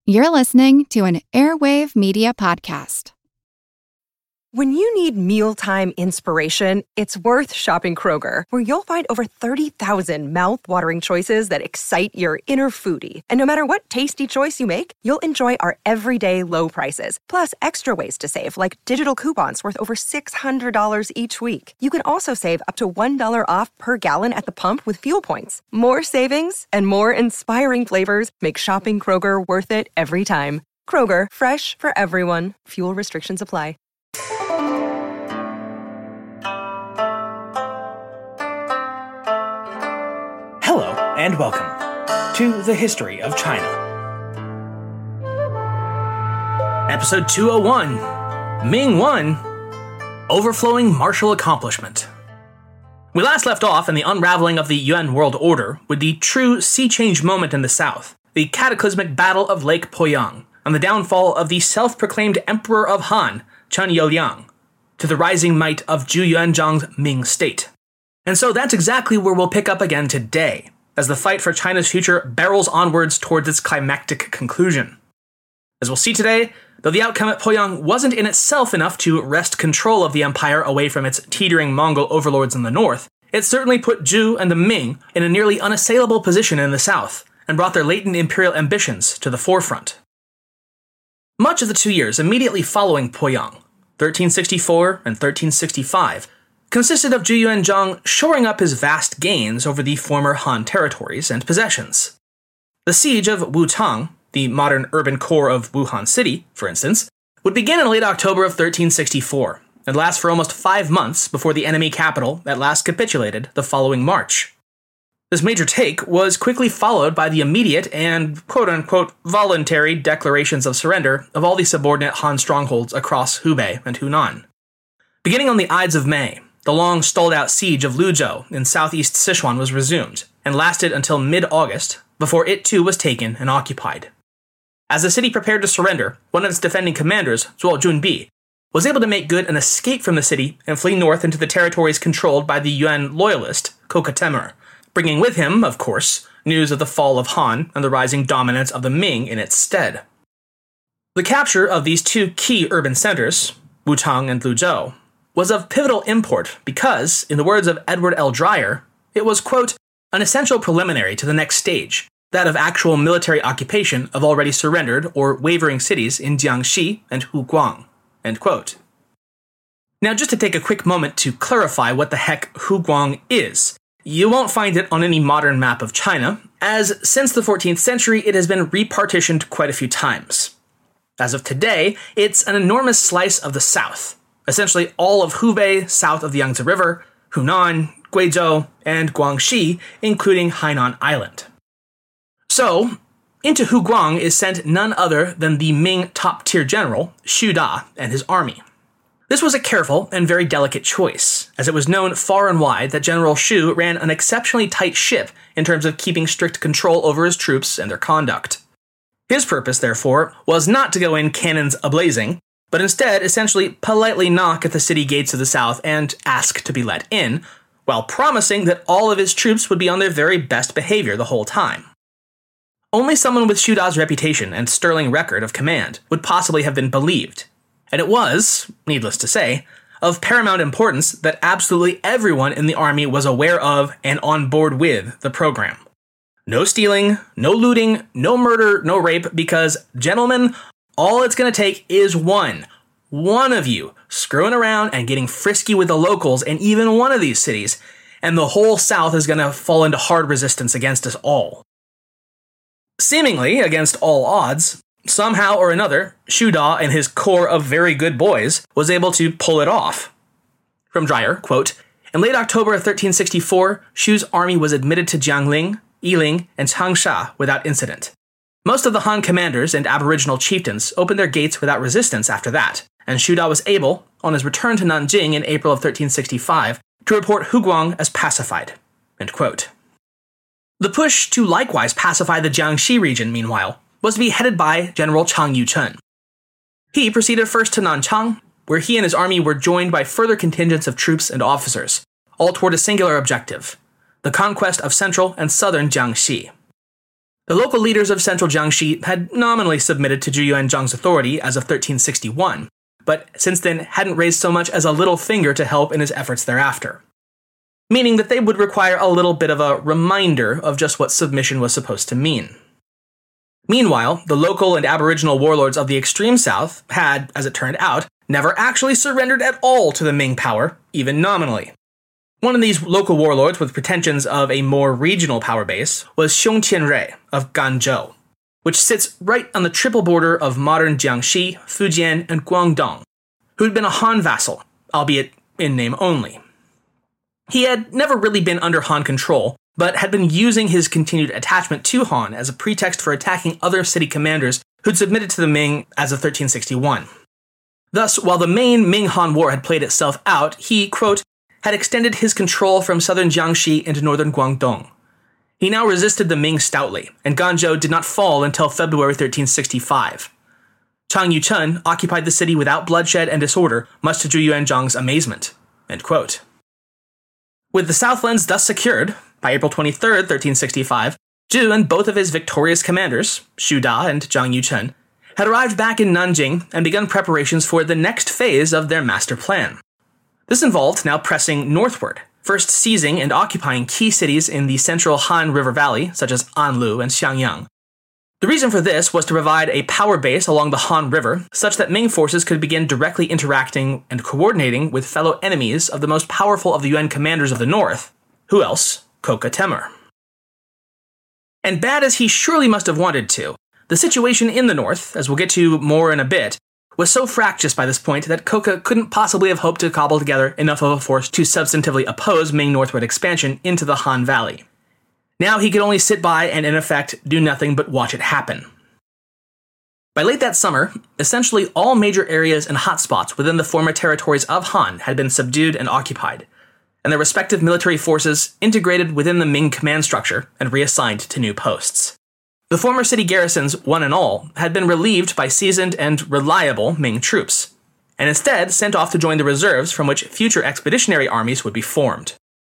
You're listening to an Airwave Media Podcast. When you need mealtime inspiration, it's worth shopping Kroger, where you'll find over 30,000 mouth-watering choices that excite your inner foodie. And no matter what tasty choice you make, you'll enjoy our everyday low prices, plus extra ways to save, like digital coupons worth over $600 each week. You can also save up to $1 off per gallon at the pump with fuel points. More savings and more inspiring flavors make shopping Kroger worth it every time. Kroger, fresh for everyone. Fuel restrictions apply. Hello, and welcome to the History of China. Episode 201, Ming 1, Overflowing Martial Accomplishment. We last left off in the unraveling of the Yuan world order with the true sea change moment in the south, the cataclysmic Battle of Lake Poyang, and the downfall of the self-proclaimed Emperor of Han, Chen Youliang, to the rising might of Zhu Yuanzhang's Ming state. And so that's exactly where we'll pick up again today, as the fight for China's future barrels onwards towards its climactic conclusion. As we'll see today, though the outcome at Poyang wasn't in itself enough to wrest control of the empire away from its teetering Mongol overlords in the north, it certainly put Zhu and the Ming in a nearly unassailable position in the south, and brought their latent imperial ambitions to the forefront. Much of the 2 years immediately following Poyang, 1364 and 1365, consisted of Zhu Yuanzhang shoring up his vast gains over the former Han territories and possessions. The siege of Wutang, the modern urban core of Wuhan City, for instance, would begin in late October of 1364, and last for almost 5 months before the enemy capital at last capitulated the following March. This major take was quickly followed by the immediate and quote-unquote voluntary declarations of surrender of all the subordinate Han strongholds across Hubei and Hunan. Beginning on the Ides of May, the long stalled-out siege of Luzhou in southeast Sichuan was resumed, and lasted until mid-August, before it too was taken and occupied. As the city prepared to surrender, one of its defending commanders, Zhuo Junbi, was able to make good an escape from the city and flee north into the territories controlled by the Yuan loyalist, Köke Temür, bringing with him, of course, news of the fall of Han and the rising dominance of the Ming in its stead. The capture of these two key urban centers, Wutang and Luzhou, was of pivotal import because, in the words of Edward L. Dreyer, it was, quote, an essential preliminary to the next stage, that of actual military occupation of already surrendered or wavering cities in Jiangxi and Huguang, end quote. Now, just to take a quick moment to clarify what the heck Huguang is, you won't find it on any modern map of China, as since the 14th century it has been repartitioned quite a few times. As of today, it's an enormous slice of the south, essentially all of Hubei south of the Yangtze River, Hunan, Guizhou, and Guangxi, including Hainan Island. So, into Huguang is sent none other than the Ming top-tier general, Xu Da, and his army. This was a careful and very delicate choice, as it was known far and wide that General Xu ran an exceptionally tight ship in terms of keeping strict control over his troops and their conduct. His purpose, therefore, was not to go in cannons a-blazing, but instead essentially politely knock at the city gates of the south and ask to be let in, while promising that all of his troops would be on their very best behavior the whole time. Only someone with Xu Da's reputation and sterling record of command would possibly have been believed, and it was, needless to say, of paramount importance that absolutely everyone in the army was aware of and on board with the program. No stealing, no looting, no murder, no rape, because, gentlemen, all it's going to take is one of you screwing around and getting frisky with the locals in even one of these cities, and the whole South is going to fall into hard resistance against us all. Seemingly against all odds, somehow or another, Xu Da and his corps of very good boys was able to pull it off. From Dreyer, quote, in late October of 1364, Xu's army was admitted to Jiangling, Yiling, and Changsha without incident. Most of the Han commanders and aboriginal chieftains opened their gates without resistance after that, and Xu Da was able, on his return to Nanjing in April of 1365, to report Huguang as pacified, end quote. The push to likewise pacify the Jiangxi region, meanwhile, was to be headed by General Chang Yuchun. He proceeded first to Nanchang, where he and his army were joined by further contingents of troops and officers, all toward a singular objective, the conquest of central and southern Jiangxi. The local leaders of central Jiangxi had nominally submitted to Zhu Yuanzhang's authority as of 1361, but since then hadn't raised so much as a little finger to help in his efforts thereafter, meaning that they would require a little bit of a reminder of just what submission was supposed to mean. Meanwhile, the local and aboriginal warlords of the extreme south had, as it turned out, never actually surrendered at all to the Ming power, even nominally. One of these local warlords with pretensions of a more regional power base was Xiong Qianrui of Ganzhou, which sits right on the triple border of modern Jiangxi, Fujian, and Guangdong, who'd been a Han vassal, albeit in name only. He had never really been under Han control, but had been using his continued attachment to Han as a pretext for attacking other city commanders who'd submitted to the Ming as of 1361. Thus, while the main Ming-Han War had played itself out, he, quote, had extended his control from southern Jiangxi into northern Guangdong. He now resisted the Ming stoutly, and Ganzhou did not fall until February 1365. Chang Yuchun occupied the city without bloodshed and disorder, much to Zhu Yuanzhang's amazement. End quote. With the Southlands thus secured, by April 23, 1365, Zhu and both of his victorious commanders, Xu Da and Zhang Yuchun, had arrived back in Nanjing and begun preparations for the next phase of their master plan. This involved now pressing northward, first seizing and occupying key cities in the central Han River Valley, such as Anlu and Xiangyang. The reason for this was to provide a power base along the Han River, such that Ming forces could begin directly interacting and coordinating with fellow enemies of the most powerful of the Yuan commanders of the north. Who else? Köke Temür. And bad as he surely must have wanted to, the situation in the north, as we'll get to more in a bit, was so fractious by this point that Köke couldn't possibly have hoped to cobble together enough of a force to substantively oppose Ming northward expansion into the Han Valley. Now he could only sit by and, in effect, do nothing but watch it happen. By late that summer, essentially all major areas and hotspots within the former territories of Han had been subdued and occupied, and their respective military forces integrated within the Ming command structure and reassigned to new posts. The former city garrisons, one and all, had been relieved by seasoned and reliable Ming troops, and instead sent off to join the reserves from which future expeditionary armies would be formed.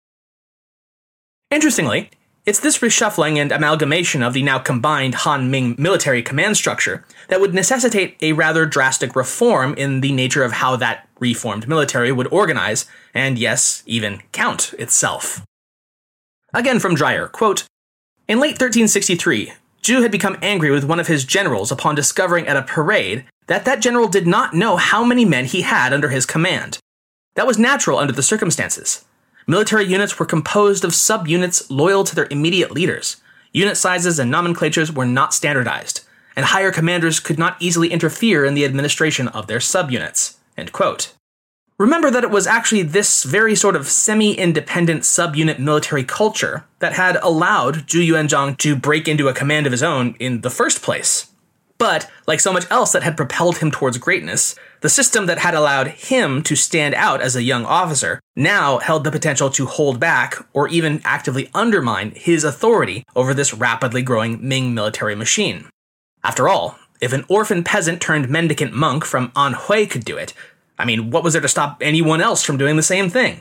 Interestingly, it's this reshuffling and amalgamation of the now combined Han-Ming military command structure that would necessitate a rather drastic reform in the nature of how that reformed military would organize, and yes, even count itself. Again from Dreyer, quote, in late 1363, Zhu had become angry with one of his generals upon discovering at a parade that general did not know how many men he had under his command. That was natural under the circumstances. Military units were composed of subunits loyal to their immediate leaders. Unit sizes and nomenclatures were not standardized, and higher commanders could not easily interfere in the administration of their subunits. End quote. Remember that it was actually this very sort of semi-independent subunit military culture that had allowed Zhu Yuanzhang to break into a command of his own in the first place. But, like so much else that had propelled him towards greatness, the system that had allowed him to stand out as a young officer now held the potential to hold back or even actively undermine his authority over this rapidly growing Ming military machine. After all, if an orphan peasant turned mendicant monk from Anhui could do it, I mean, what was there to stop anyone else from doing the same thing?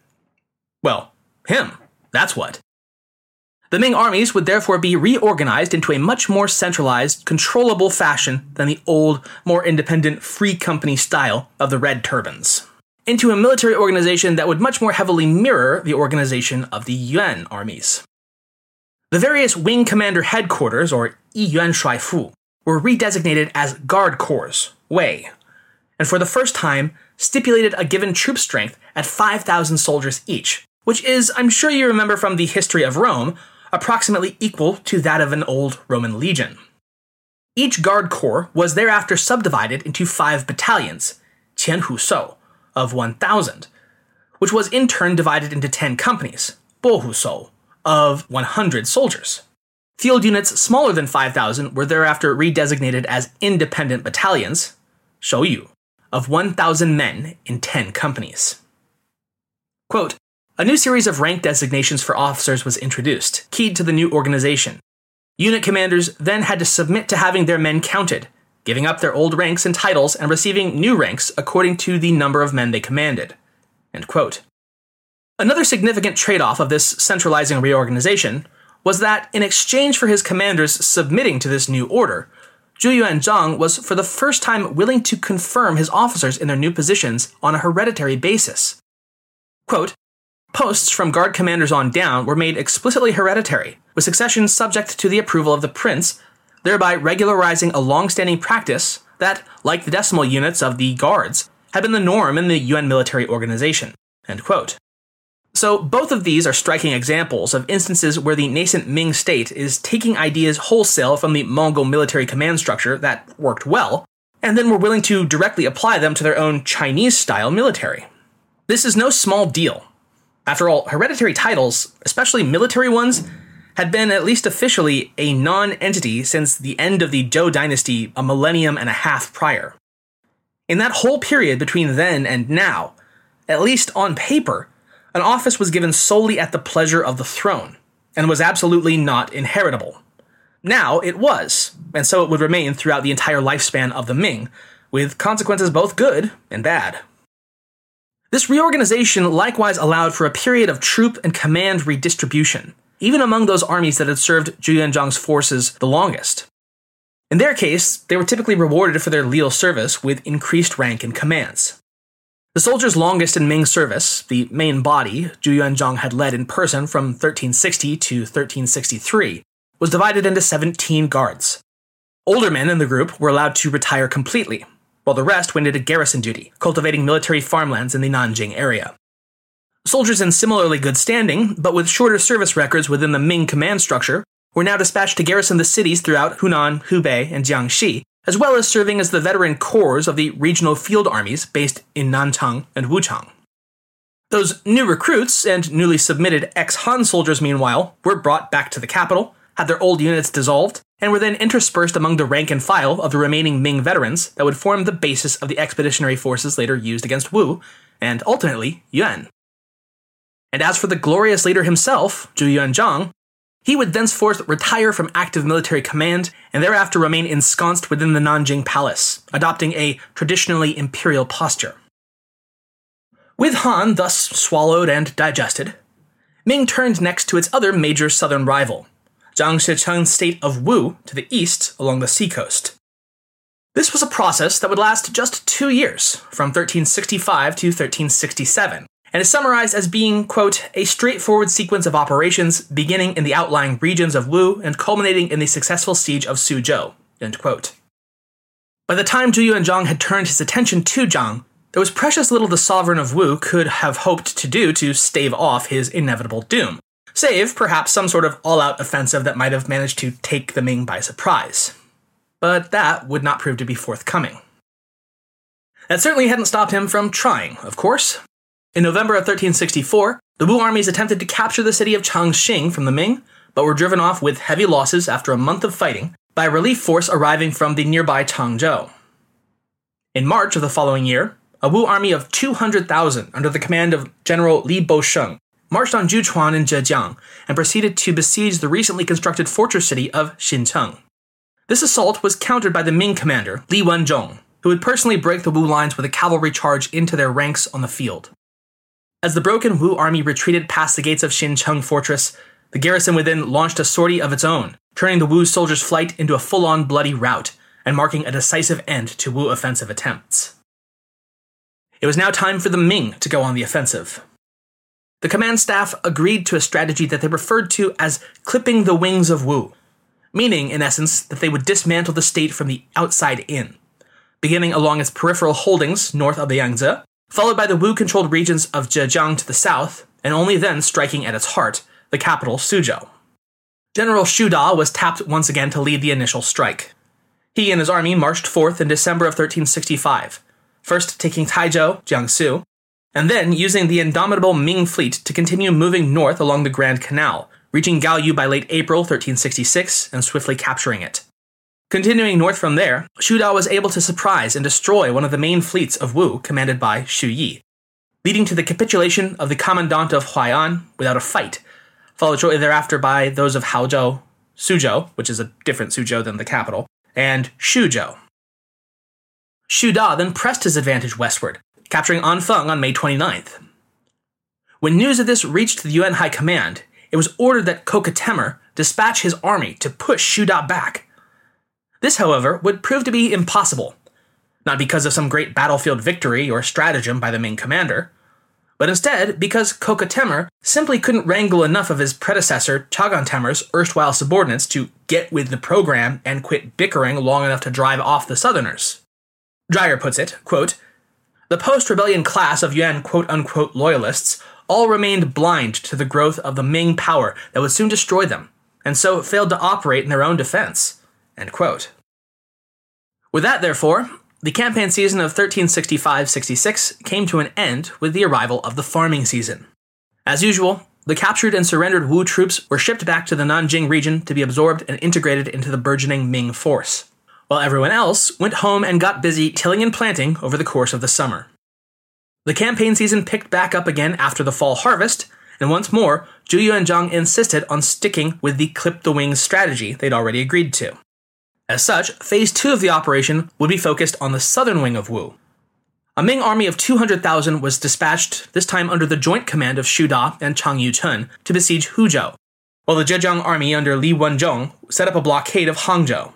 Well, him. That's what. The Ming armies would therefore be reorganized into a much more centralized, controllable fashion than the old, more independent, free company style of the Red Turbans, into a military organization that would much more heavily mirror the organization of the Yuan armies. The various wing commander headquarters, or Yiyuan Shuaifu, were redesignated as Guard Corps, Wei, and for the first time stipulated a given troop strength at 5,000 soldiers each, which is, I'm sure you remember from the history of Rome, approximately equal to that of an old Roman legion. Each Guard Corps was thereafter subdivided into 5 battalions, Qianhu Sou, of 1,000, which was in turn divided into 10 companies, Bohu Sou, of 100 soldiers. Field units smaller than 5,000 were thereafter redesignated as independent battalions, Shouyu, of 1,000 men in 10 companies. Quote, a new series of rank designations for officers was introduced, keyed to the new organization. Unit commanders then had to submit to having their men counted, giving up their old ranks and titles and receiving new ranks according to the number of men they commanded. End quote. Another significant trade-off of this centralizing reorganization was that in exchange for his commanders submitting to this new order, Zhu Yuanzhang was for the first time willing to confirm his officers in their new positions on a hereditary basis. Quote, posts from guard commanders on down were made explicitly hereditary, with succession subject to the approval of the prince, thereby regularizing a long-standing practice that, like the decimal units of the guards, had been the norm in the Yuan military organization. End quote. So both of these are striking examples of instances where the nascent Ming state is taking ideas wholesale from the Mongol military command structure that worked well, and then were willing to directly apply them to their own Chinese-style military. This is no small deal. After all, hereditary titles, especially military ones, had been at least officially a non-entity since the end of the Zhou dynasty a millennium and a half prior. In that whole period between then and now, at least on paper, an office was given solely at the pleasure of the throne, and was absolutely not inheritable. Now it was, and so it would remain throughout the entire lifespan of the Ming, with consequences both good and bad. This reorganization likewise allowed for a period of troop and command redistribution, even among those armies that had served Zhu Yuanzhang's forces the longest. In their case, they were typically rewarded for their leal service with increased rank and commands. The soldiers longest in Ming service, the main body Zhu Yuanzhang had led in person from 1360 to 1363, was divided into 17 guards. Older men in the group were allowed to retire completely, while the rest went into garrison duty, cultivating military farmlands in the Nanjing area. Soldiers in similarly good standing, but with shorter service records within the Ming command structure, were now dispatched to garrison the cities throughout Hunan, Hubei, and Jiangxi, as well as serving as the veteran corps of the regional field armies based in Nanchang and Wuchang. Those new recruits and newly submitted ex-Han soldiers, meanwhile, were brought back to the capital, had their old units dissolved, and were then interspersed among the rank and file of the remaining Ming veterans that would form the basis of the expeditionary forces later used against Wu, and ultimately Yuan. And as for the glorious leader himself, Zhu Yuanzhang, he would thenceforth retire from active military command and thereafter remain ensconced within the Nanjing Palace, adopting a traditionally imperial posture. With Han thus swallowed and digested, Ming turned next to its other major southern rival, Jiang Shicheng's state of Wu to the east along the seacoast. This was a process that would last just 2 years, from 1365 to 1367, and is summarized as being, quote, a straightforward sequence of operations beginning in the outlying regions of Wu and culminating in the successful siege of Suzhou, end quote. By the time Zhu Yuanzhang had turned his attention to Jiang, there was precious little the sovereign of Wu could have hoped to do to stave off his inevitable doom, save perhaps some sort of all-out offensive that might have managed to take the Ming by surprise. But that would not prove to be forthcoming. That certainly hadn't stopped him from trying, of course. In November of 1364, the Wu armies attempted to capture the city of Changxing from the Ming, but were driven off with heavy losses after a month of fighting by a relief force arriving from the nearby Changzhou. In March of the following year, a Wu army of 200,000 under the command of General Li Bosheng marched on Juchuan in Zhejiang and proceeded to besiege the recently constructed fortress city of Xincheng. This assault was countered by the Ming commander, Li Wenzhong, who would personally break the Wu lines with a cavalry charge into their ranks on the field. As the broken Wu army retreated past the gates of Xincheng Fortress, the garrison within launched a sortie of its own, turning the Wu soldiers' flight into a full-on bloody rout, and marking a decisive end to Wu offensive attempts. It was now time for the Ming to go on the offensive. The command staff agreed to a strategy that they referred to as clipping the wings of Wu, meaning, in essence, that they would dismantle the state from the outside in, beginning along its peripheral holdings north of the Yangtze, followed by the Wu-controlled regions of Zhejiang to the south, and only then striking at its heart, the capital Suzhou. General Xu Da was tapped once again to lead the initial strike. He and his army marched forth in December of 1365, first taking Taizhou, Jiangsu, and then using the indomitable Ming fleet to continue moving north along the Grand Canal, reaching Gaoyu by late April 1366 and swiftly capturing it. Continuing north from there, Xu Da was able to surprise and destroy one of the main fleets of Wu commanded by Xu Yi, leading to the capitulation of the commandant of Huai'an without a fight, followed shortly thereafter by those of Haozhou, Suzhou, which is a different Suzhou than the capital, and Shuzhou. Xu Da then pressed his advantage westward, capturing Anfeng on May 29th. When news of this reached the Yuan High Command, it was ordered that Köke Temür dispatch his army to push Shu Da back. This, however, would prove to be impossible, not because of some great battlefield victory or stratagem by the Ming commander, but instead because Köke Temür simply couldn't wrangle enough of his predecessor Chagan Temür's erstwhile subordinates to get with the program and quit bickering long enough to drive off the Southerners. Dreyer puts it, quote, "The post-rebellion class of Yuan quote-unquote loyalists all remained blind to the growth of the Ming power that would soon destroy them, and so failed to operate in their own defense." End quote. With that, therefore, the campaign season of 1365-66 came to an end with the arrival of the farming season. As usual, the captured and surrendered Wu troops were shipped back to the Nanjing region to be absorbed and integrated into the burgeoning Ming force, while everyone else went home and got busy tilling and planting over the course of the summer. The campaign season picked back up again after the fall harvest, and once more, Zhu Yuanzhang insisted on sticking with the clip-the-wings strategy they'd already agreed to. As such, Phase 2 of the operation would be focused on the southern wing of Wu. A Ming army of 200,000 was dispatched, this time under the joint command of Shu Da and Chang Yuchun, to besiege Huzhou, while the Zhejiang army under Li Wenzhong set up a blockade of Hangzhou.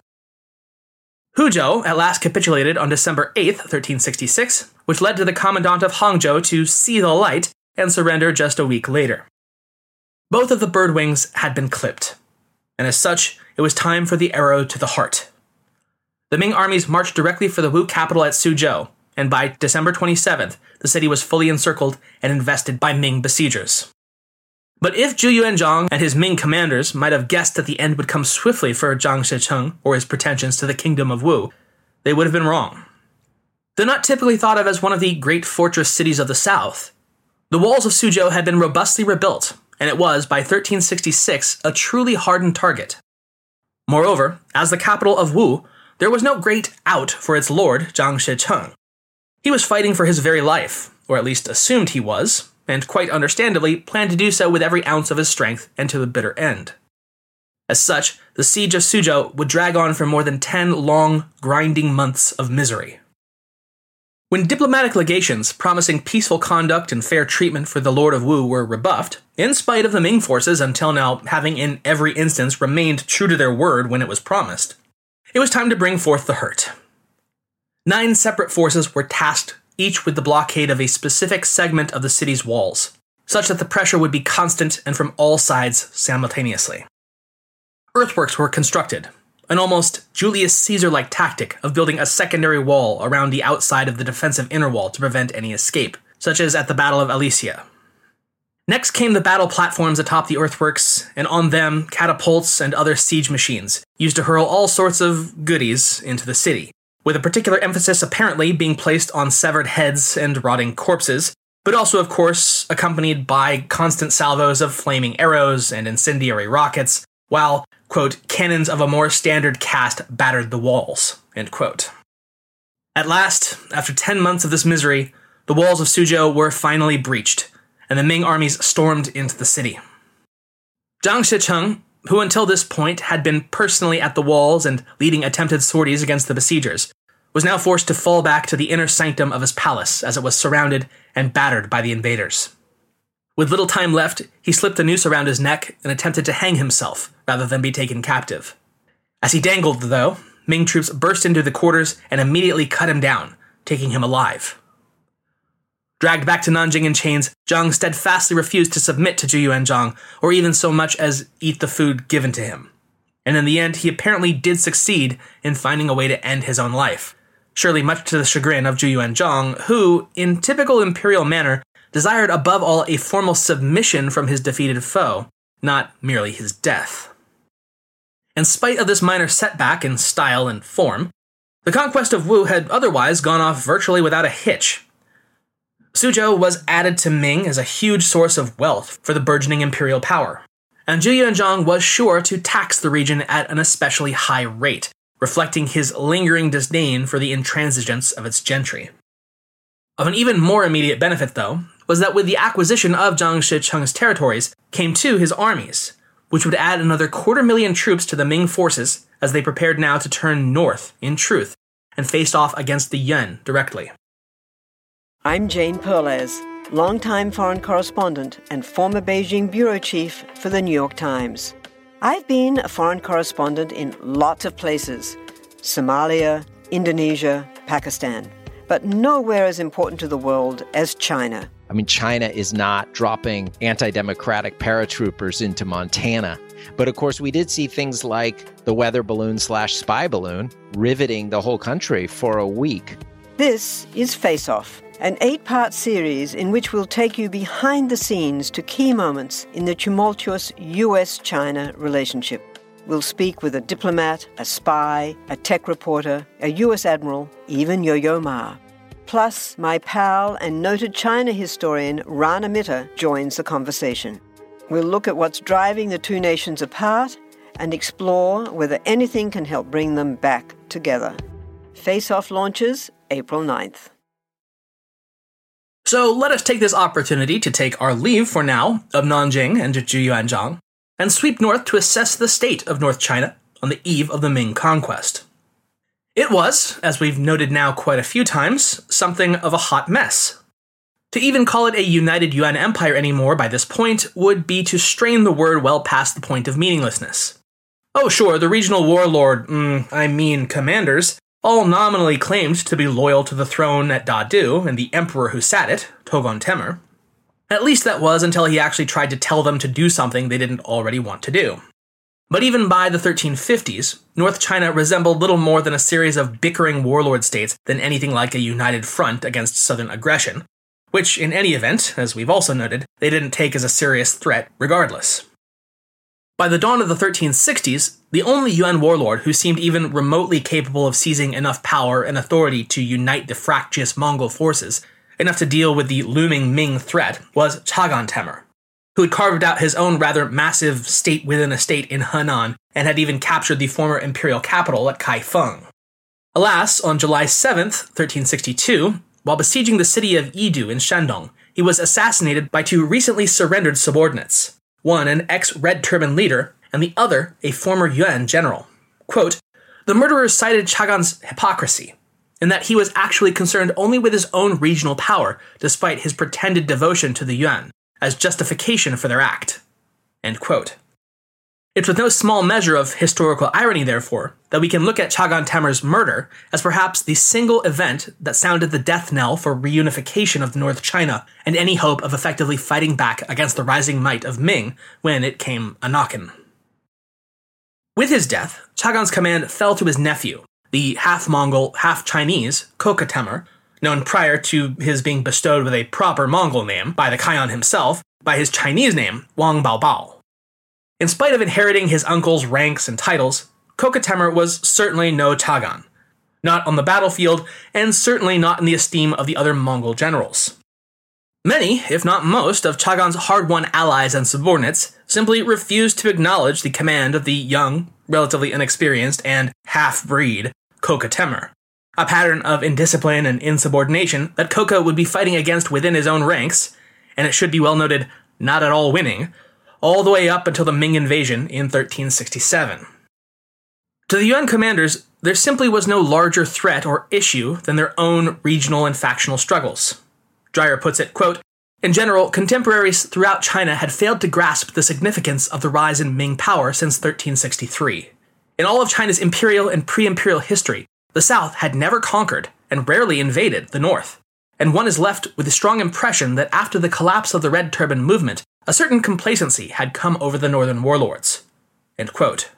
Huzhou at last capitulated on December 8, 1366, which led to the commandant of Hangzhou to see the light and surrender just a week later. Both of the bird wings had been clipped, and as such, it was time for the arrow to the heart. The Ming armies marched directly for the Wu capital at Suzhou, and by December 27th, the city was fully encircled and invested by Ming besiegers. But if Zhu Yuanzhang and his Ming commanders might have guessed that the end would come swiftly for Zhang Shicheng or his pretensions to the kingdom of Wu, they would have been wrong. Though not typically thought of as one of the great fortress cities of the south, the walls of Suzhou had been robustly rebuilt, and it was, by 1366, a truly hardened target. Moreover, as the capital of Wu, there was no great out for its lord, Zhang Shicheng. He was fighting for his very life, or at least assumed he was, and quite understandably planned to do so with every ounce of his strength and to the bitter end. As such, the siege of Suzhou would drag on for more than 10 long, grinding months of misery. When diplomatic legations promising peaceful conduct and fair treatment for the Lord of Wu were rebuffed, in spite of the Ming forces until now having in every instance remained true to their word when it was promised, it was time to bring forth the hurt. 9 separate forces were tasked, each with the blockade of a specific segment of the city's walls, such that the pressure would be constant and from all sides simultaneously. Earthworks were constructed, an almost Julius Caesar-like tactic of building a secondary wall around the outside of the defensive inner wall to prevent any escape, such as at the Battle of Alesia. Next came the battle platforms atop the earthworks, and on them catapults and other siege machines, used to hurl all sorts of goodies into the city, with a particular emphasis apparently being placed on severed heads and rotting corpses, but also, of course, accompanied by constant salvos of flaming arrows and incendiary rockets, while, quote, cannons of a more standard cast battered the walls, end quote. At last, after 10 months of this misery, the walls of Suzhou were finally breached, and the Ming armies stormed into the city. Zhang Shicheng, who until this point had been personally at the walls and leading attempted sorties against the besiegers, was now forced to fall back to the inner sanctum of his palace as it was surrounded and battered by the invaders. With little time left, he slipped a noose around his neck and attempted to hang himself rather than be taken captive. As he dangled, though, Ming troops burst into the quarters and immediately cut him down, taking him alive. Dragged back to Nanjing in chains, Zhang steadfastly refused to submit to Zhu Yuanzhang, or even so much as eat the food given to him. And in the end, he apparently did succeed in finding a way to end his own life, surely much to the chagrin of Zhu Yuanzhang, who, in typical imperial manner, desired above all a formal submission from his defeated foe, not merely his death. In spite of this minor setback in style and form, the conquest of Wu had otherwise gone off virtually without a hitch. Suzhou was added to Ming as a huge source of wealth for the burgeoning imperial power, and Zhu Yuanzhang was sure to tax the region at an especially high rate, reflecting his lingering disdain for the intransigence of its gentry. Of an even more immediate benefit, though, was that with the acquisition of Zhang Shicheng's territories came too his armies, which would add another 250,000 troops to the Ming forces as they prepared now to turn north, in truth, and face off against the Yuan directly. I'm Jane Perlez, longtime foreign correspondent and former Beijing bureau chief for the New York Times. I've been a foreign correspondent in lots of places: Somalia, Indonesia, Pakistan, but nowhere as important to the world as China. I mean, China is not dropping anti-democratic paratroopers into Montana. But of course, we did see things like the weather balloon/spy balloon riveting the whole country for a week. This is Face Off, an 8-part series in which we'll take you behind the scenes to key moments in the tumultuous US-China relationship. We'll speak with a diplomat, a spy, a tech reporter, a US admiral, even Yo-Yo Ma. Plus, my pal and noted China historian Rana Mitter joins the conversation. We'll look at what's driving the two nations apart and explore whether anything can help bring them back together. Face Off launches April 9th. So let us take this opportunity to take our leave for now of Nanjing and Zhuyuanzhang and sweep north to assess the state of North China on the eve of the Ming conquest. It was, as we've noted now quite a few times, something of a hot mess. To even call it a united Yuan empire anymore by this point would be to strain the word well past the point of meaninglessness. Oh sure, the regional warlord, commanders, all nominally claimed to be loyal to the throne at Dadu and the emperor who sat it, Togon Temur. At least that was until he actually tried to tell them to do something they didn't already want to do. But even by the 1350s, North China resembled little more than a series of bickering warlord states than anything like a united front against southern aggression, which, in any event, as we've also noted, they didn't take as a serious threat regardless. By the dawn of the 1360s, the only Yuan warlord who seemed even remotely capable of seizing enough power and authority to unite the fractious Mongol forces, enough to deal with the looming Ming threat, was Chagan Temur, who had carved out his own rather massive state within a state in Henan and had even captured the former imperial capital at Kaifeng. Alas, on July 7th, 1362, while besieging the city of Yidu in Shandong, he was assassinated by two recently surrendered subordinates, one an ex-Red Turban leader and the other a former Yuan general. Quote, "The murderers cited Chagan's hypocrisy, in that he was actually concerned only with his own regional power, despite his pretended devotion to the Yuan, as justification for their act." End quote. It's with no small measure of historical irony, therefore, that we can look at Chagan Temur's murder as perhaps the single event that sounded the death knell for reunification of North China and any hope of effectively fighting back against the rising might of Ming when it came a-knockin'. With his death, Chagan's command fell to his nephew, the half-Mongol, half-Chinese Köke Temür, known prior to his being bestowed with a proper Mongol name by the Khagan himself, by his Chinese name, Wang Baobao. In spite of inheriting his uncle's ranks and titles, Köke Temür was certainly no Chagan, not on the battlefield, and certainly not in the esteem of the other Mongol generals. Many, if not most, of Chagan's hard-won allies and subordinates simply refused to acknowledge the command of the young, relatively inexperienced, and half-breed Köke Temür, a pattern of indiscipline and insubordination that Köke would be fighting against within his own ranks, and it should be well noted, not at all winning, all the way up until the Ming invasion in 1367. To the Yuan commanders, there simply was no larger threat or issue than their own regional and factional struggles. Dreyer puts it, quote, "In general, contemporaries throughout China had failed to grasp the significance of the rise in Ming power since 1363. In all of China's imperial and pre-imperial history, the South had never conquered and rarely invaded the North, and one is left with the strong impression that after the collapse of the Red Turban movement, a certain complacency had come over the northern warlords." End quote.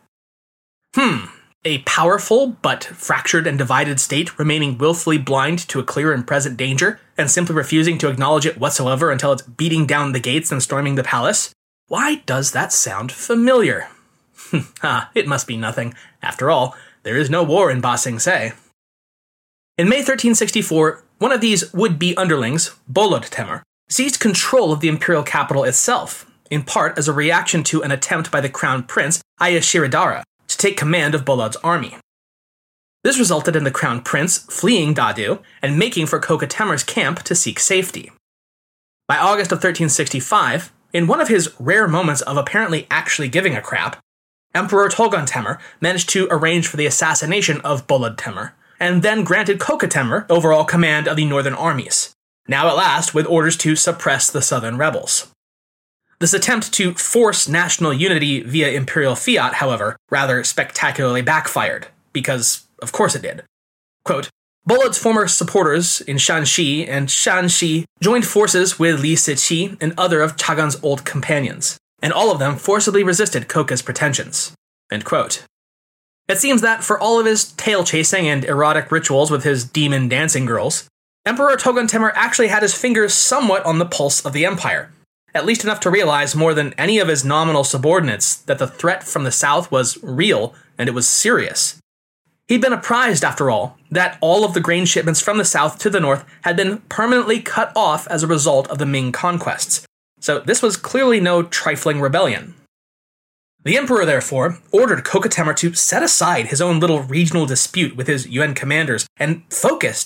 A powerful but fractured and divided state remaining willfully blind to a clear and present danger and simply refusing to acknowledge it whatsoever until it's beating down the gates and storming the palace? Why does that sound familiar? It must be nothing. After all, there is no war in Ba Sing Se. In May 1364, one of these would-be underlings, Bolod Temür, seized control of the imperial capital itself, in part as a reaction to an attempt by the crown prince, Aya Shiradara, to take command of Bolod's army. This resulted in the crown prince fleeing Dadu and making for Köke Temür's camp to seek safety. By August of 1365, in one of his rare moments of apparently actually giving a crap, Emperor Togon Temür managed to arrange for the assassination of Bolod Temür, and then granted Köke Temür overall command of the northern armies, now at last with orders to suppress the southern rebels. This attempt to force national unity via imperial fiat, however, rather spectacularly backfired, because of course it did. Quote, Bullard's former supporters in Shanxi and Shanxi joined forces with Li Siqi and other of Chagan's old companions, and all of them forcibly resisted Koka's pretensions. End quote. It seems that for all of his tail-chasing and erotic rituals with his demon dancing girls, Emperor Togun Temur actually had his fingers somewhat on the pulse of the empire, at least enough to realize more than any of his nominal subordinates that the threat from the south was real and it was serious. He'd been apprised, after all, that all of the grain shipments from the south to the north had been permanently cut off as a result of the Ming conquests, so this was clearly no trifling rebellion. The emperor, therefore, ordered Koka Temur to set aside his own little regional dispute with his Yuan commanders and focus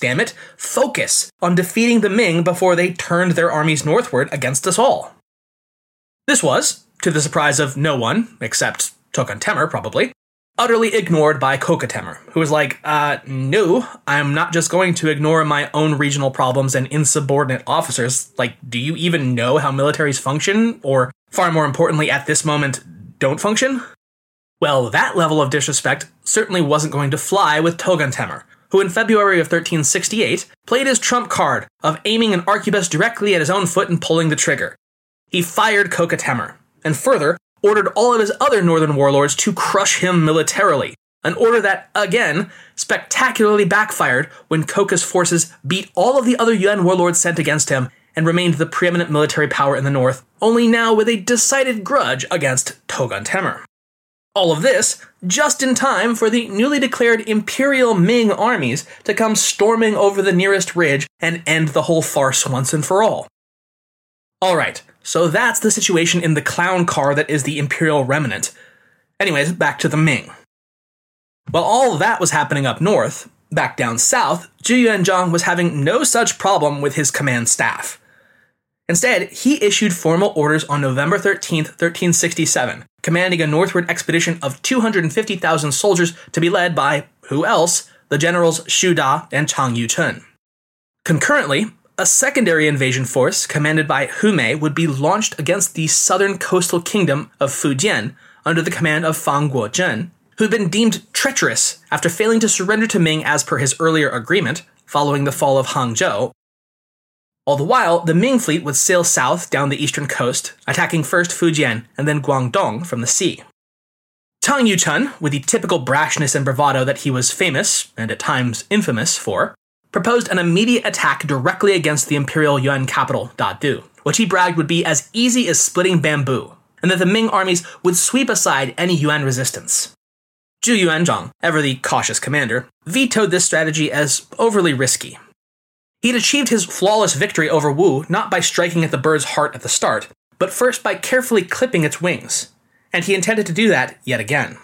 on defeating the Ming before they turned their armies northward against us all. This was, to the surprise of no one, except Togun Temur probably, utterly ignored by Koka Temur, who was like, no, I'm not just going to ignore my own regional problems and insubordinate officers. Like, do you even know how militaries function? Or, far more importantly, at this moment, don't function? Well, that level of disrespect certainly wasn't going to fly with Togun Temur, who in February of 1368 played his trump card of aiming an arquebus directly at his own foot and pulling the trigger. He fired Koka Temur, and further, ordered all of his other northern warlords to crush him militarily, an order that, again, spectacularly backfired when Koka's forces beat all of the other Yuan warlords sent against him and remained the preeminent military power in the north, only now with a decided grudge against Togun Temur. All of this just in time for the newly declared Imperial Ming armies to come storming over the nearest ridge and end the whole farce once and for all. Alright, so that's the situation in the clown car that is the Imperial Remnant. Anyways, back to the Ming. While all of that was happening up north, back down south, Zhu Yuanzhang was having no such problem with his command staff. Instead, he issued formal orders on November 13th, 1367, commanding a northward expedition of 250,000 soldiers to be led by, who else, the generals Xu Da and Chang Yuchun. Concurrently, a secondary invasion force commanded by Hu Mei would be launched against the southern coastal kingdom of Fujian under the command of Fang Guozhen, who had been deemed treacherous after failing to surrender to Ming as per his earlier agreement following the fall of Hangzhou. All the while, the Ming fleet would sail south down the eastern coast, attacking first Fujian and then Guangdong from the sea. Chang Yuchun, with the typical brashness and bravado that he was famous, and at times infamous, for, proposed an immediate attack directly against the imperial Yuan capital, Dadu, which he bragged would be as easy as splitting bamboo, and that the Ming armies would sweep aside any Yuan resistance. Zhu Yuanzhang, ever the cautious commander, vetoed this strategy as overly risky. He'd achieved his flawless victory over Wu not by striking at the bird's heart at the start, but first by carefully clipping its wings, and he intended to do that yet again.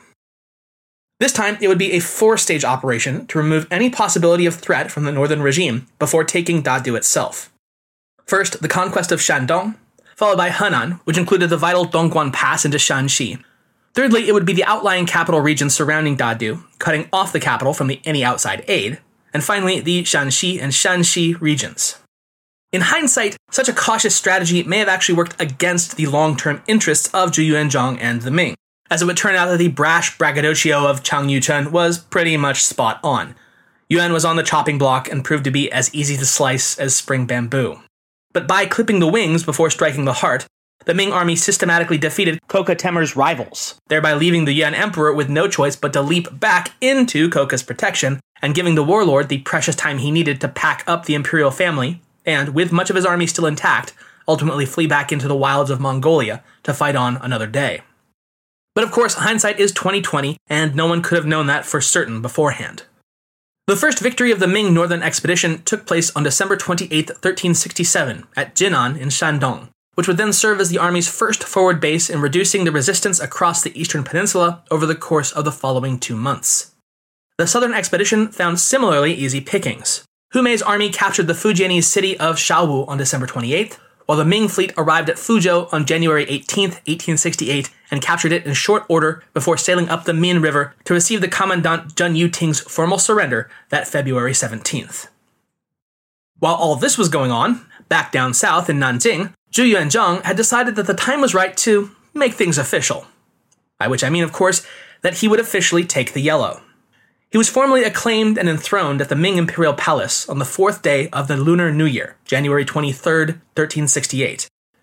This time, it would be a 4-stage operation to remove any possibility of threat from the northern regime before taking Dadu itself. First, the conquest of Shandong, followed by Henan, which included the vital Dongguan Pass into Shanxi. Thirdly, it would be the outlying capital region surrounding Dadu, cutting off the capital from any outside aid, and finally the Shanxi and Shanxi regions. In hindsight, such a cautious strategy may have actually worked against the long-term interests of Zhu Yuanzhang and the Ming, as it would turn out that the brash braggadocio of Chang Yuchun was pretty much spot on. Yuan was on the chopping block and proved to be as easy to slice as spring bamboo. But by clipping the wings before striking the heart, the Ming army systematically defeated Koka Temur's rivals, thereby leaving the Yuan emperor with no choice but to leap back into Koka's protection and giving the warlord the precious time he needed to pack up the imperial family and, with much of his army still intact, ultimately flee back into the wilds of Mongolia to fight on another day. But of course, hindsight is 20/20, and no one could have known that for certain beforehand. The first victory of the Ming Northern Expedition took place on December 28, 1367, at Jinan in Shandong, which would then serve as the army's first forward base in reducing the resistance across the eastern peninsula over the course of the following 2 months. The southern expedition found similarly easy pickings. Hu Mei's army captured the Fujianese city of Shaowu on December 28th, while the Ming fleet arrived at Fuzhou on January 18, 1868, and captured it in short order before sailing up the Min River to receive the Commandant Zhen Yuting's formal surrender that February 17th. While all this was going on, back down south in Nanjing, Zhu Yuanzhang had decided that the time was right to make things official. By which I mean, of course, that he would officially take the yellow. He was formally acclaimed and enthroned at the Ming Imperial Palace on the 4th day of the Lunar New Year, January 23rd, 1368.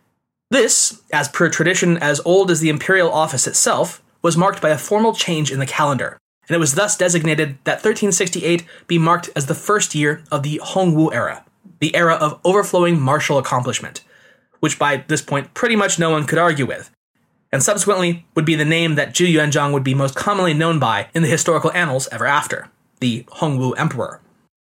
This, as per tradition as old as the imperial office itself, was marked by a formal change in the calendar, and it was thus designated that 1368 be marked as the first year of the Hongwu era, the era of overflowing martial accomplishment, which by this point pretty much no one could argue with, and subsequently would be the name that Zhu Yuanzhang would be most commonly known by in the historical annals ever after, the Hongwu Emperor.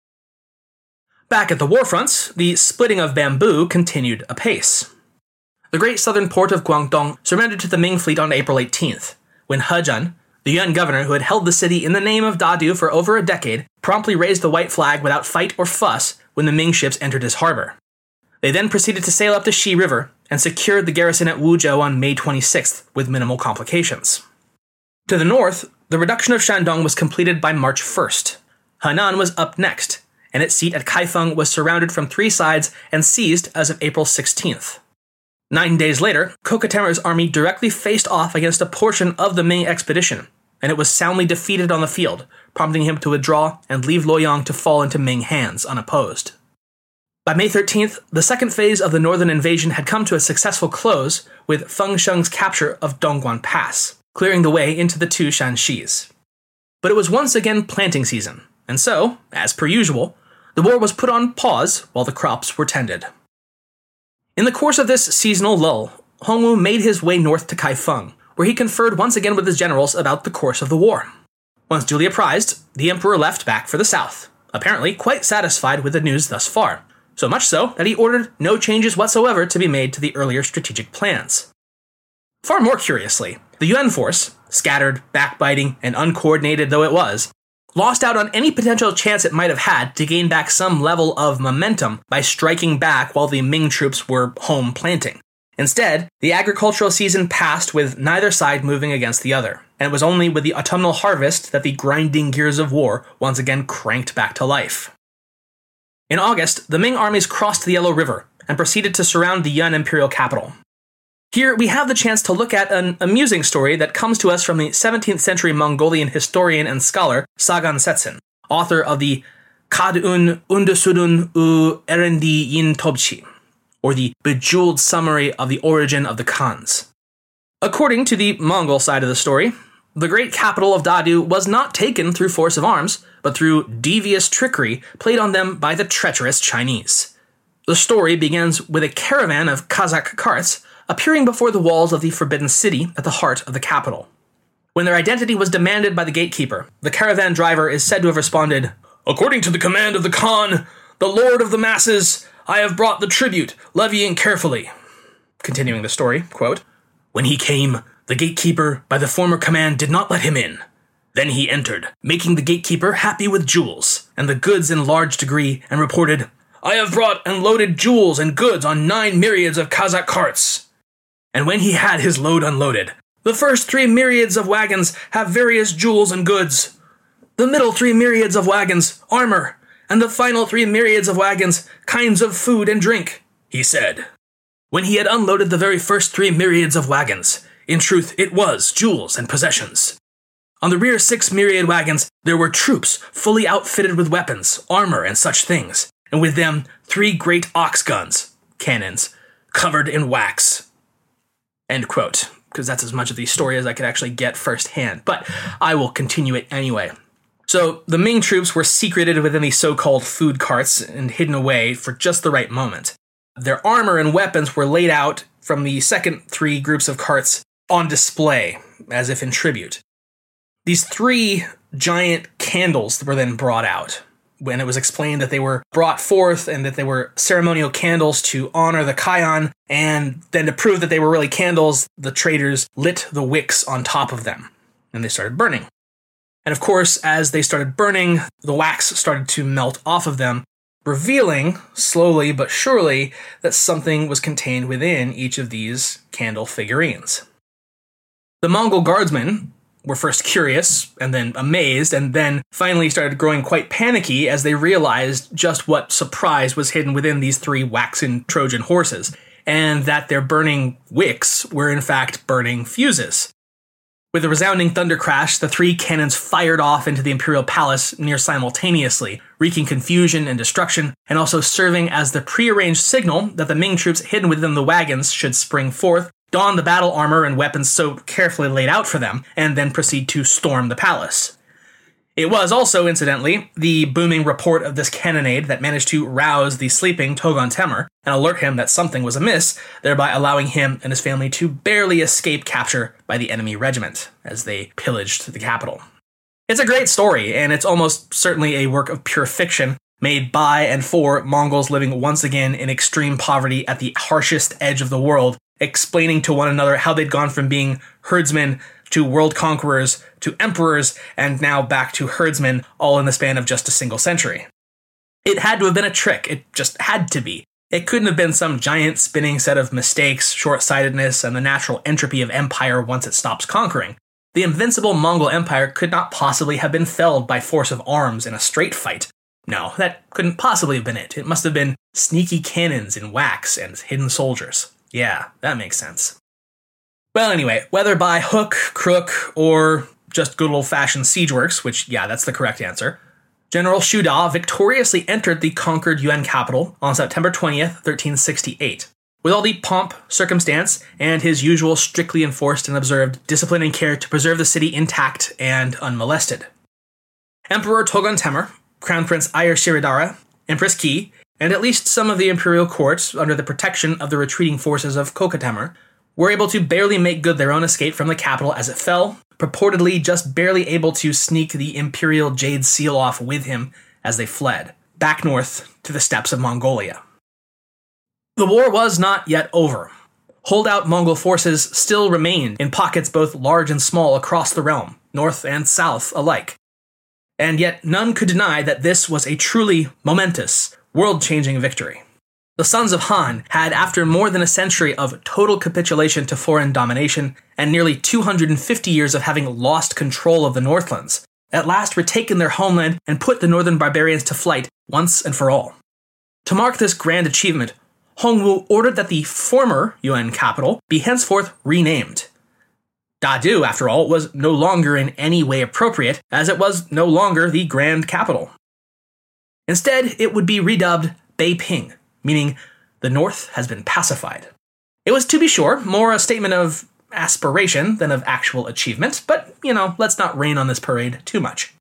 Back at the war fronts, the splitting of bamboo continued apace. The great southern port of Guangdong surrendered to the Ming fleet on April 18th, when He Zhen, the Yuan governor who had held the city in the name of Dadu for over a decade, promptly raised the white flag without fight or fuss when the Ming ships entered his harbor. They then proceeded to sail up the Xi River and secured the garrison at Wuzhou on May 26th with minimal complications. To the north, the reduction of Shandong was completed by March 1st. Henan was up next, and its seat at Kaifeng was surrounded from 3 sides and seized as of April 16th. 9 days later, Köke Temür's army directly faced off against a portion of the Ming expedition, and it was soundly defeated on the field, prompting him to withdraw and leave Luoyang to fall into Ming hands unopposed. By May 13th, the second phase of the northern invasion had come to a successful close with Feng Sheng's capture of Dongguan Pass, clearing the way into the 2 Shanxis. But it was once again planting season, and so, as per usual, the war was put on pause while the crops were tended. In the course of this seasonal lull, Hongwu made his way north to Kaifeng, where he conferred once again with his generals about the course of the war. Once duly apprised, the emperor left back for the south, apparently quite satisfied with the news thus far, so much so that he ordered no changes whatsoever to be made to the earlier strategic plans. Far more curiously, the Yuan force, scattered, backbiting, and uncoordinated though it was, lost out on any potential chance it might have had to gain back some level of momentum by striking back while the Ming troops were home planting. Instead, the agricultural season passed with neither side moving against the other, and it was only with the autumnal harvest that the grinding gears of war once again cranked back to life. In August, the Ming armies crossed the Yellow River and proceeded to surround the Yuan imperial capital. Here, we have the chance to look at an amusing story that comes to us from the 17th century Mongolian historian and scholar Sagan Setsin, author of the Kad-un Undesudun u Erendi Yin Tobchi, or the Bejeweled Summary of the Origin of the Khans. According to the Mongol side of the story, the great capital of Dadu was not taken through force of arms, but through devious trickery played on them by the treacherous Chinese. The story begins with a caravan of Kazakh carts appearing before the walls of the Forbidden City at the heart of the capital. When their identity was demanded by the gatekeeper, the caravan driver is said to have responded, "According to the command of the Khan, the Lord of the Masses, I have brought the tribute, levying carefully." Continuing the story, quote, "When he came, the gatekeeper by the former command did not let him in. Then he entered, making the gatekeeper happy with jewels, and the goods in large degree, and reported, 'I have brought and loaded jewels and goods on 9 myriads of Kazakh carts.' And when he had his load unloaded, the first 3 myriads of wagons have various jewels and goods. The middle 3 myriads of wagons, armor, and the final 3 myriads of wagons, kinds of food and drink," he said. When he had unloaded the very first 3 myriads of wagons, in truth it was jewels and possessions. On the rear 6 myriad wagons there were troops fully outfitted with weapons, armor, and such things, and with them 3 great ox guns, cannons, covered in wax. End quote, because that's as much of the story as I could actually get firsthand, but I will continue it anyway. So, the Ming troops were secreted within the so-called food carts and hidden away for just the right moment. Their armor and weapons were laid out from the second 3 groups of carts on display, as if in tribute. These 3 giant candles were then brought out, when it was explained that they were brought forth and that they were ceremonial candles to honor the Kaiyan, and then to prove that they were really candles, the traders lit the wicks on top of them, and they started burning. And of course, as they started burning, the wax started to melt off of them, revealing, slowly but surely, that something was contained within each of these candle figurines. The Mongol guardsmen, were first curious, and then amazed, and then finally started growing quite panicky as they realized just what surprise was hidden within these 3 waxen Trojan horses, and that their burning wicks were in fact burning fuses. With a resounding thunder crash, the 3 cannons fired off into the imperial palace near simultaneously, wreaking confusion and destruction, and also serving as the prearranged signal that the Ming troops hidden within the wagons should spring forth, don the battle armor and weapons so carefully laid out for them, and then proceed to storm the palace. It was also, incidentally, the booming report of this cannonade that managed to rouse the sleeping Togon Temur and alert him that something was amiss, thereby allowing him and his family to barely escape capture by the enemy regiment as they pillaged the capital. It's a great story, and it's almost certainly a work of pure fiction, made by and for Mongols living once again in extreme poverty at the harshest edge of the world, explaining to one another how they'd gone from being herdsmen to world conquerors, to emperors, and now back to herdsmen, all in the span of just a single century. It had to have been a trick. It just had to be. It couldn't have been some giant spinning set of mistakes, short-sightedness, and the natural entropy of empire once it stops conquering. The invincible Mongol Empire could not possibly have been felled by force of arms in a straight fight. No, that couldn't possibly have been it. It must have been sneaky cannons in wax and hidden soldiers. Yeah, that makes sense. Well, anyway, whether by hook, crook, or just good old-fashioned siege works, which, yeah, that's the correct answer, General Shu Da victoriously entered the conquered Yuan capital on September 20th, 1368, with all the pomp, circumstance, and his usual strictly enforced and observed discipline and care to preserve the city intact and unmolested. Emperor Togon Temur, Crown Prince Ayur Shiradara, Empress Qi, and at least some of the imperial courts, under the protection of the retreating forces of Köke Temür, were able to barely make good their own escape from the capital as it fell, purportedly just barely able to sneak the imperial jade seal off with him as they fled, back north to the steppes of Mongolia. The war was not yet over. Holdout Mongol forces still remained in pockets both large and small across the realm, north and south alike. And yet none could deny that this was a truly momentous, world-changing victory. The Sons of Han had, after more than a century of total capitulation to foreign domination and nearly 250 years of having lost control of the Northlands, at last retaken their homeland and put the northern barbarians to flight once and for all. To mark this grand achievement, Hongwu ordered that the former Yuan capital be henceforth renamed. Dadu, after all, was no longer in any way appropriate, as it was no longer the grand capital. Instead, it would be redubbed Beiping, meaning the North has been pacified. It was, to be sure, more a statement of aspiration than of actual achievement, but, let's not rain on this parade too much.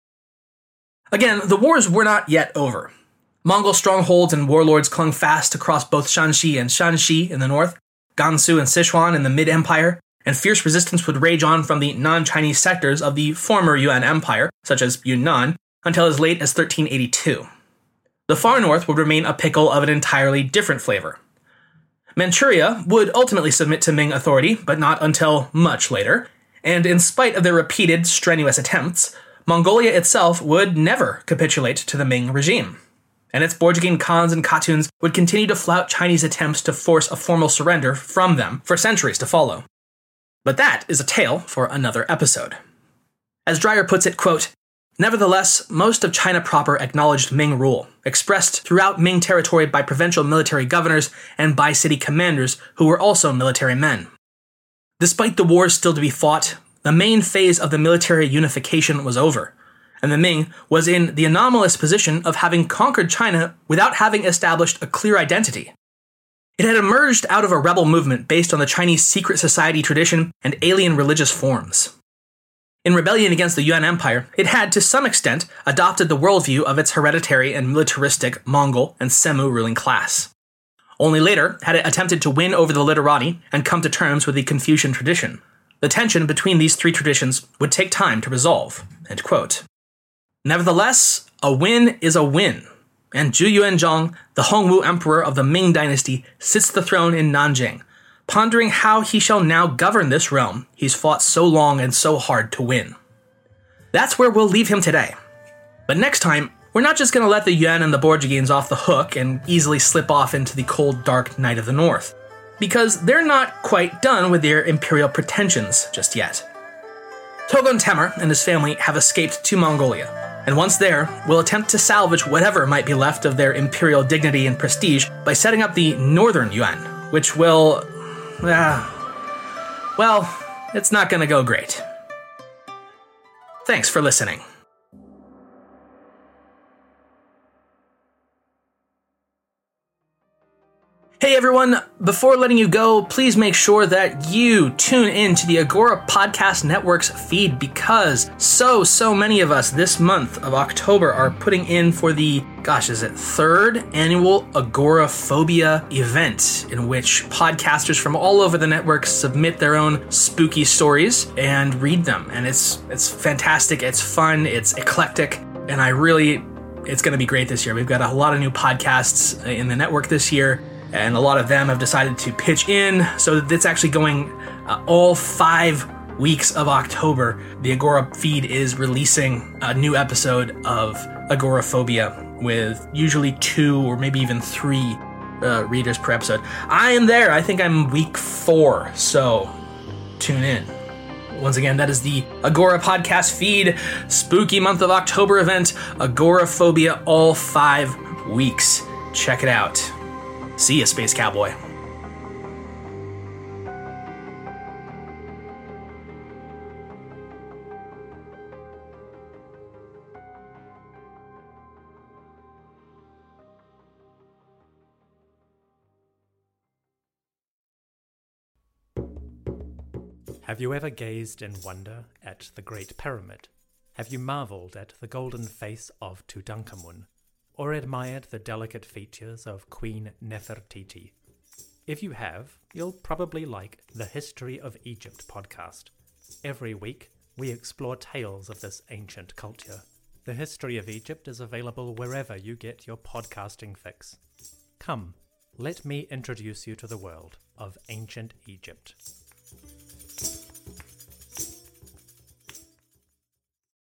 Again, the wars were not yet over. Mongol strongholds and warlords clung fast across both Shanxi and Shanxi in the north, Gansu and Sichuan in the mid-empire, and fierce resistance would rage on from the non-Chinese sectors of the former Yuan Empire, such as Yunnan, until as late as 1382. The far north would remain a pickle of an entirely different flavor. Manchuria would ultimately submit to Ming authority, but not until much later, and in spite of their repeated, strenuous attempts, Mongolia itself would never capitulate to the Ming regime, and its Borjigin Khans and Khatuns would continue to flout Chinese attempts to force a formal surrender from them for centuries to follow. But that is a tale for another episode. As Dreyer puts it, quote, "Nevertheless, most of China proper acknowledged Ming rule, expressed throughout Ming territory by provincial military governors and by city commanders who were also military men. Despite the wars still to be fought, the main phase of the military unification was over, and the Ming was in the anomalous position of having conquered China without having established a clear identity. It had emerged out of a rebel movement based on the Chinese secret society tradition and alien religious forms. In rebellion against the Yuan Empire, it had, to some extent, adopted the worldview of its hereditary and militaristic Mongol and Semu ruling class. Only later had it attempted to win over the literati and come to terms with the Confucian tradition. The tension between these three traditions would take time to resolve." End quote. Nevertheless, a win is a win, and Zhu Yuanzhang, the Hongwu emperor of the Ming dynasty, sits the throne in Nanjing, pondering how he shall now govern this realm he's fought so long and so hard to win. That's where we'll leave him today. But next time, we're not just going to let the Yuan and the Borjigins off the hook and easily slip off into the cold, dark night of the north, because they're not quite done with their imperial pretensions just yet. Togon Temur and his family have escaped to Mongolia, and once there, will attempt to salvage whatever might be left of their imperial dignity and prestige by setting up the Northern Yuan, which will... well, it's not gonna go great. Thanks for listening. Hey everyone, before letting you go, please make sure that you tune in to the Agora Podcast Network's feed because so many of us this month of October are putting in for the, third annual Agoraphobia event in which podcasters from all over the network submit their own spooky stories and read them. And it's fantastic, it's fun, it's eclectic, and it's going to be great this year. We've got a lot of new podcasts in the network this year, and a lot of them have decided to pitch in, so that it's actually going all 5 weeks of October. The Agora feed is releasing a new episode of Agoraphobia with usually 2 or maybe even 3 readers per episode. I am there. I think I'm week 4, so tune in. Once again, that is the Agora Podcast feed, spooky month of October event, Agoraphobia, all 5 weeks. Check it out. See ya, Space Cowboy. Have you ever gazed in wonder at the Great Pyramid? Have you marveled at the golden face of Tutankhamun? Or admired the delicate features of Queen Nefertiti? If you have, you'll probably like the History of Egypt podcast. Every week, we explore tales of this ancient culture. The History of Egypt is available wherever you get your podcasting fix. Come, let me introduce you to the world of ancient Egypt.